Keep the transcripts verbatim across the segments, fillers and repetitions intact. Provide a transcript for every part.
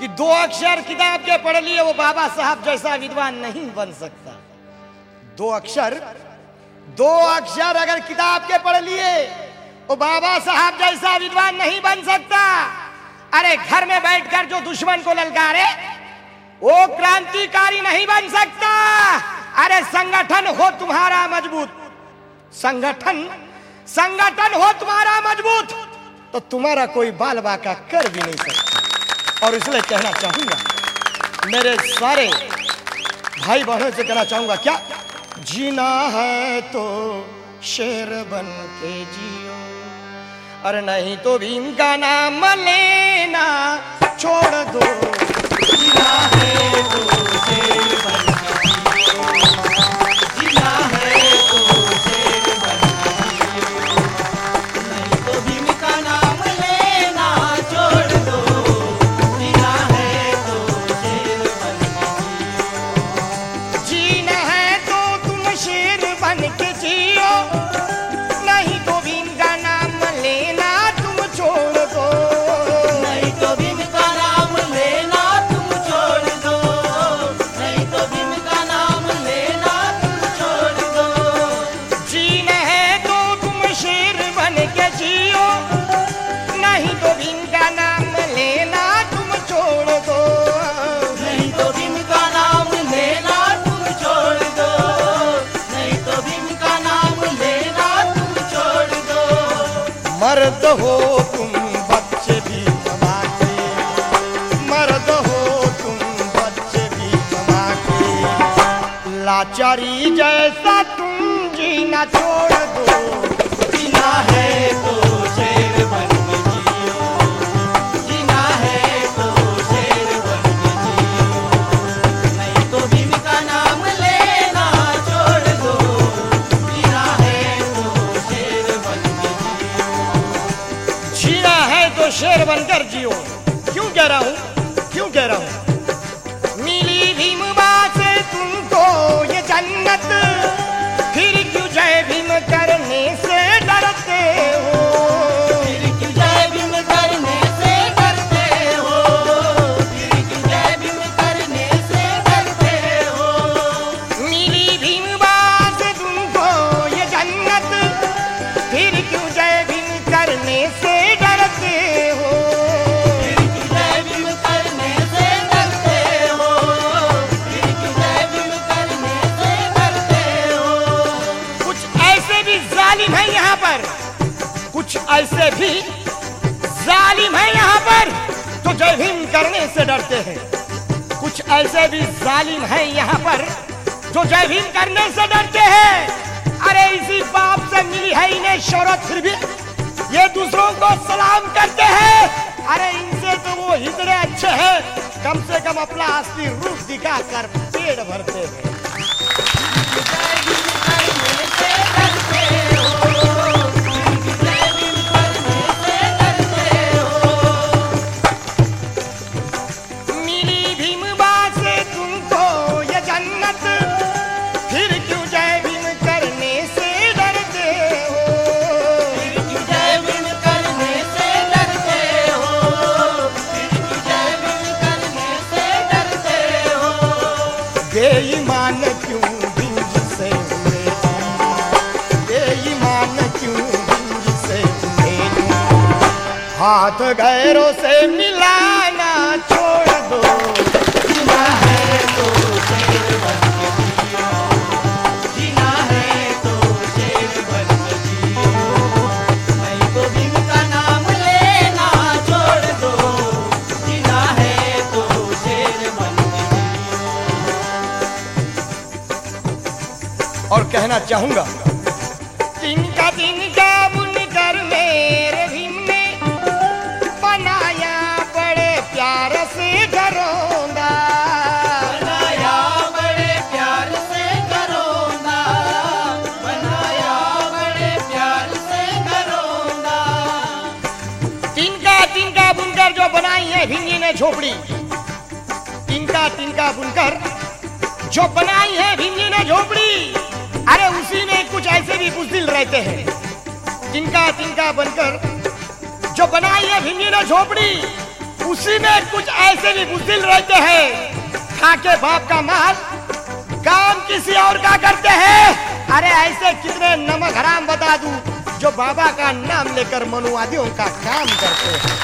कि दो अक्षर किताब के पढ़ लिए वो बाबा साहब जैसा विद्वान नहीं बन सकता। दो अक्षर दो अक्षर अगर किताब के पढ़ लिए वो बाबा साहब जैसा विद्वान नहीं बन सकता। अरे घर में बैठकर जो दुश्मन को ललकारे वो क्रांतिकारी नहीं बन सकता। अरे संगठन हो तुम्हारा मजबूत, संगठन संगठन हो तुम्हारा मजबूत तो तुम्हारा कोई बाल बाका कर भी नहीं सकता। और इसलिए कहना चाहूंगा मेरे सारे भाई बहनों से कहना चाहूंगा, क्या जीना है तो शेर बन के जियो, और नहीं तो भीम का नाम लेना छोड़ दो। जीना है तो शेर बन के जियो, जीना है तो शेर बन के जियो, नहीं तो भीम का नाम लेना छोड़ दो। जीना है तो शेर बन के जियो, जीना है तो तुम शेर बन के जियो, नहीं तो भीम का नाम लेना तुम छोड़ दो। नहीं तो भीम का नाम लेना तुम छोड़ दो, नहीं तो भीम का नाम लेना तुम छोड़ दो। जीना है तो तुम शेर बन के जियो, नहीं तो भीम का नाम लेना तुम छोड़ दो। नहीं तो भीम का नाम लेना तुम छोड़ दो, नहीं तो भीम का नाम लेना तुम छोड़ दो। मर्द हो तुम बच्चे भी मामा के, मर्द हो तुम बच्चे भी मामा के, लाचारी जैसा तुम जीना छोड़ दो। जीना है तो शेर बन के जियो, जीना है तो शेर बन के जियो, नहीं तो भीम का नाम लेना छोड़ दो। जीना है तो शेर बन के जियो, जीना है तो शेर बनकर जियो। क्यों कह रहा हूं, क्यों कह रहा हूं? मिली भीम से तुमको ये जन्नत, फिर क्यों जय भीम करने से डरते हो? फिर क्यों जय भीम करने से डरते हो? फिर क्यों जय भीम करने से डरते हो? मिली भीम से तुमको ये जन्नत, फिर क्यों जय भीम करने से डरते हो? फिर क्यों जय भीम करने से डरते हो? फिर क्यों जय भीम करने से डरते हो? कुछ ऐसे भी जालिम है यहाँ पर, कुछ ऐसे भी जालिम है यहाँ पर जो जय भीम करने से डरते हैं। कुछ ऐसे भी जालिम है यहाँ पर जो जय भीम करने से डरते हैं। अरे इसी बाप से मिली है इन्हें शोहरत, फिर भी ये दूसरों को सलाम करते हैं। अरे इनसे तो वो हिजड़े अच्छे हैं, कम से कम अपना असली रूप दिखाकर पेड़ भरते हैं। मिली भीम से तुमको ये जन्नत, फिर क्यों जय भीम करने से डरते हो? फिर क्यों जय भीम करने से डरते हो? फिर क्यों जय भीम करने से डरते हो? बेईमान क्यों भिंज से हुए तुम, बेईमान क्यों भिंज से हुए तुम, हाथ गैरों से मिलाना छोड़ दो। जीना है तो शेर बन के जियो, जीना है तो शेर बन के जियो, नहीं तो भीम का नाम लेना छोड़ दो। जीना है तो शेर बन के जियो। और कहना चाहूंगा, तिनका तिनका बुनकर मेरे भीम ने बनाया बड़े प्यार से घरौंदा, बनाया बड़े प्यार से घरौंदा, बनाया बड़े प्यार से घरौंदा। तिनका तिनका बुनकर जो बनाई है भीम जी ने झोपड़ी, तिनका तिनका बुनकर जो बनाई है भीम जी ने झोपड़ी। अरे उसी में कुछ ऐसे भी बुज़दिल रहते हैं, तिनका तिनका बनकर जो बनाई है भीम जी ने झोपड़ी, उसी में कुछ ऐसे भी बुज़दिल रहते हैं, खाके बाप का माल काम किसी और का करते हैं। अरे ऐसे कितने नमक हराम बता दूं जो बाबा का नाम लेकर मनुवादियों का काम करते हैं।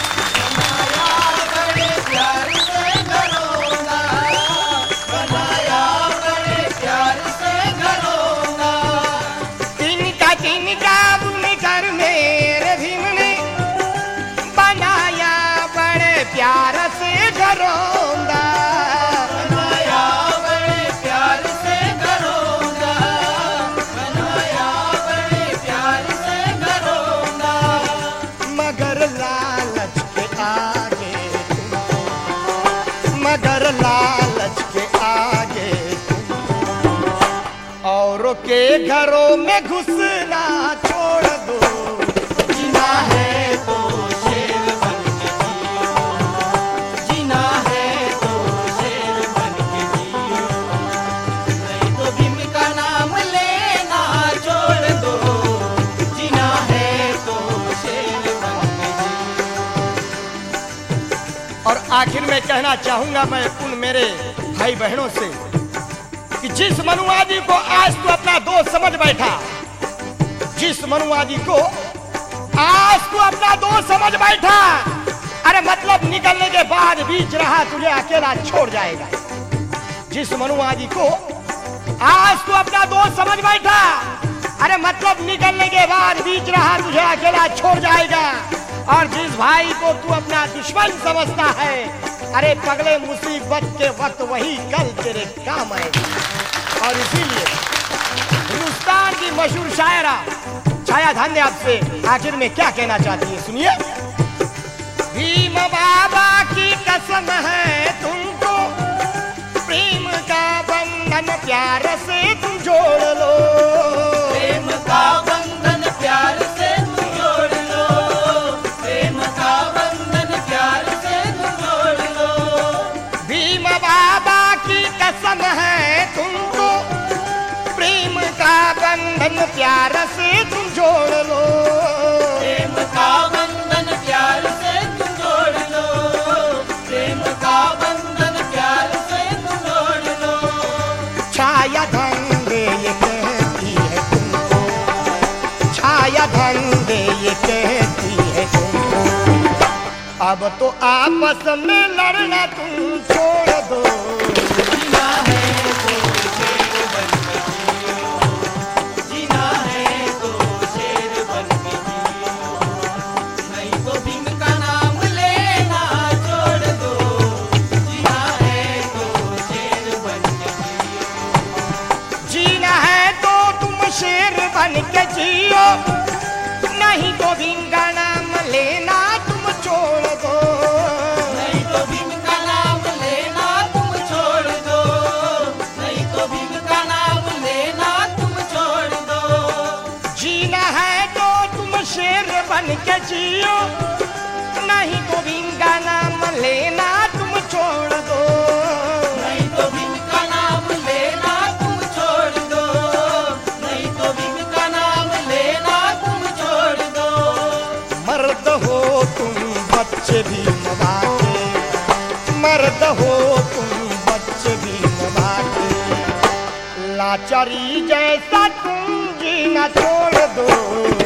तिनका तिनका बुनकर मेरे भीम ने बनाया बड़े प्यार से घरौंदा, बनाया बड़े प्यार से घरौंदा, बनाया बड़े प्यार से घरौंदा। मगर लालच के आगे मगर लालच के आगे औरों के घरों में घुसना छोड़ दो। जीना है तो शेर बन के जियो, जीना है तो शेर बन के जियो, नहीं तो भीम का नाम लेना छोड़ दो। जीना है तो शेर बन के जियो। और आखिर में कहना चाहूंगा मैं उन मेरे भाई बहनों से कि जिस मनुवादी को आज तू अपना दोस्त समझ बैठा, जिस मनुवादी को आज तू अपना दोस्त समझ बैठा, अरे मतलब निकलने के बाद बीच रहा तुझे अकेला छोड़ जाएगा। जिस मनुवादी को आज तू अपना दोस्त समझ बैठा, अरे मतलब निकलने के बाद बीच रहा तुझे अकेला छोड़ जाएगा। और जिस भाई को तू अपना दुश्मन समझता है, अरे पगले मुसीबत के वक्त वही कल तेरे काम आएगा। और इसीलिए हिंदुस्तान की मशहूर शायरा छाया धान्य आपसे आखिर में क्या कहना चाहती है, सुनिए। भीम बाबा की कसम है तुमको, प्रेम का बंधन प्यार से तुम जोड़ लो, प्रेम का बंधन प्यार से तुम जोड़ लो, प्रेम का बंधन प्यार से तुम जोड़ लो। भीम बाबा की कसम है तुमको, प्रेम का बंधन प्यार से तुम जोड़ लो, प्रेम का बंधन प्यार से तुम जोड़ लो, प्रेम का बंधन प्यार से तुम जोड़ लो। छाया धंधे ये कहती है तुमको, छाया धंधे ये कहती है तुमको, अब तो आपस में लड़ना तुम छोड़ दो। जीना है तो शेर बन के जियो, जीना है तो शेर बन के जियो, नहीं तो भीम का नाम लेना छोड़ दो। जीना है तो शेर बन के जियो, जीना है तो तुम शेर बन के जियो, नहीं तो भीम का नाम लेना तुम छोड़ दो, नहीं तो भीम का नाम लेना तुम छोड़ दो, नहीं तो भीम का नाम लेना तुम छोड़ दो। जीना है तो तुम शेर बन के जियो, नहीं तो भीम का नाम लेना तुम छोड़ दो, नहीं तो भीम का नाम लेना तुम छोड़ दो, नहीं तो भीम का नाम लेना तुम छोड़ दो। मर्द हो तुम बच्चे भीम बाटे, मर्द हो तुम बच्चे भीम बाटे, लाचारी जैसा तुम जीना छोड़ दो।